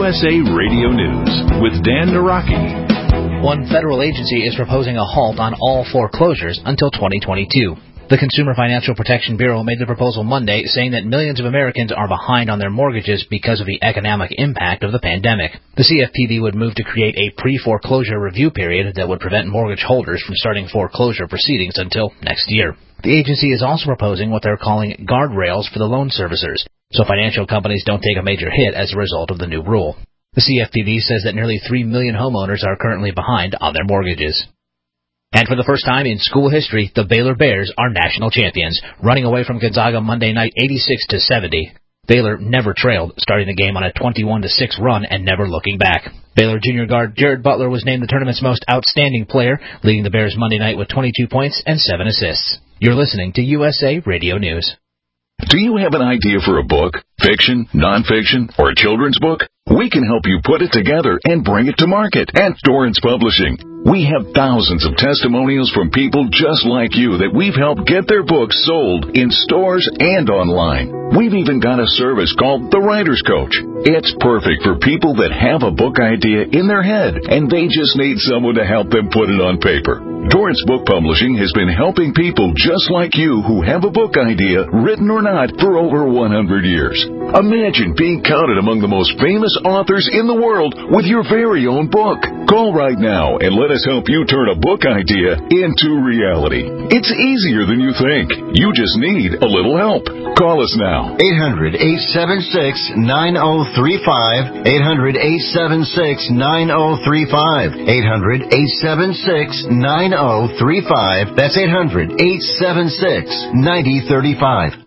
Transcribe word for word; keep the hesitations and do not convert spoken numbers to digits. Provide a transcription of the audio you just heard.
S A Radio News with Dan Naraki. One federal agency is proposing a halt on all foreclosures until twenty twenty-two. The Consumer Financial Protection Bureau made the proposal Monday, saying that millions of Americans are behind on their mortgages because of the economic impact of the pandemic. The C F P B would move to create a pre-foreclosure review period that would prevent mortgage holders from starting foreclosure proceedings until next year. The agency is also proposing what they're calling guardrails for the loan servicers, so financial companies don't take a major hit as a result of the new rule. The C F P B says that nearly three million homeowners are currently behind on their mortgages. And for the first time in school history, the Baylor Bears are national champions, running away from Gonzaga Monday night eighty-six to seventy. Baylor never trailed, starting the game on a twenty-one to six run and never looking back. Baylor junior guard Jared Butler was named the tournament's most outstanding player, leading the Bears Monday night with twenty-two points and seven assists. You're listening to U S A Radio News. Do you have an idea for a book, fiction, nonfiction, or a children's book? We can help you put it together and bring it to market at Dorrance Publishing. We have thousands of testimonials from people just like you that we've helped get their books sold in stores and online. We've even got a service called The Writer's Coach. It's perfect for people that have a book idea in their head and they just need someone to help them put it on paper. Dorrance Book Publishing has been helping people just like you who have a book idea, written or not, for over one hundred years. Imagine being counted among the most famous authors in the world with your very own book. Call right now and let us help you turn a book idea into reality. It's easier than you think. You just need a little help. Call us now. eight hundred, eight seven six, nine oh three five. eight hundred, eight seven six, nine oh three five. eight hundred, eight seven six, nine oh three five. That's eight hundred, eight seven six, nine oh three five.